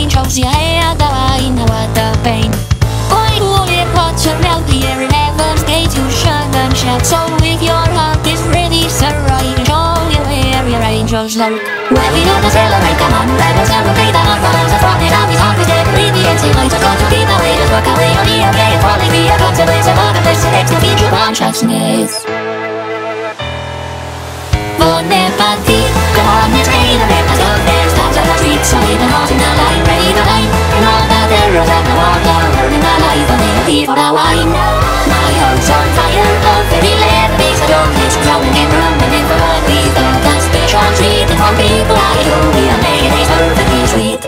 angels, yeah, I know what the pain. Boy, who it hot to melt the air in heaven's gate to shine and shout. So if your heart is ready, sir, I can show you where your angels lurk. Well, we know to celebrate, come on, let us celebrate the heart falls and from it out his heart is dead. Leave the empty lights are going to keep away, just work away on the okay, and falling be a consequence of all the blessed next to feed your consciousness. Bon appetit, come on, let's gain a map, let's go there, stop to the street, so even all in the line, ready to line, and all the terrors and the water, learning the life of the thief for the wine. My heart's on fire, love very let the beast of darkness, growing and rumbling for what we thought that special treat, and for people like you, we are making it perfectly sweet.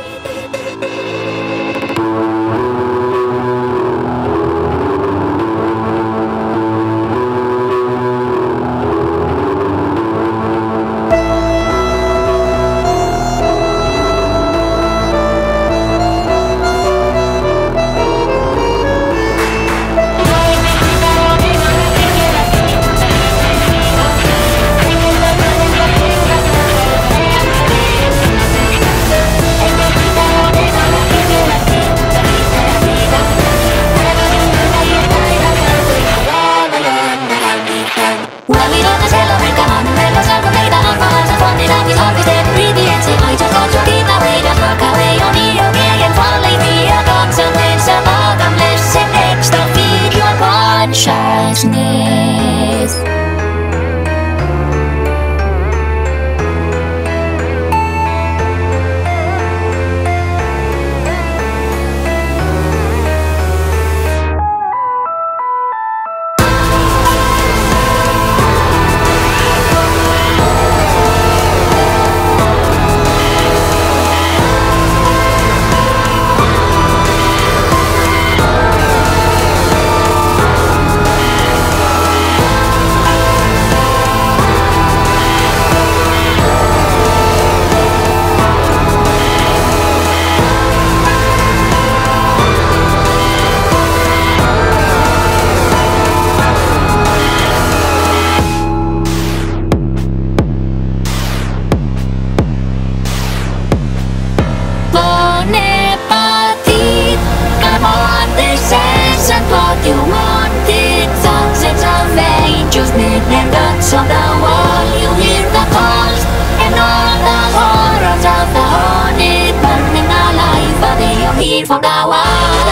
On the wall you hear the calls and all the horrors of the haunted burning alive, but they are here for the wall.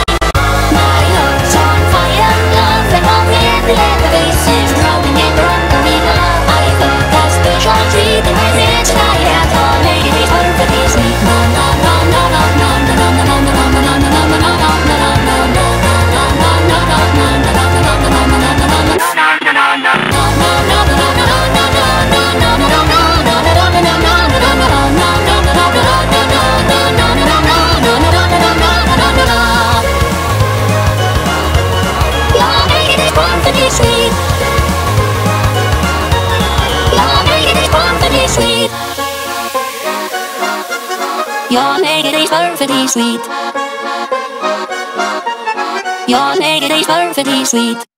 My heart's on fire, love and all every letter faces growing and rumbling love. I thought that special treat in my rich and I had all made it perfectly sweet. No, no, no, no, no, no, no, no, no, no, no, no, no, no, no, no, no, no, no. Your naked is perfectly sweet. Your naked is perfectly sweet.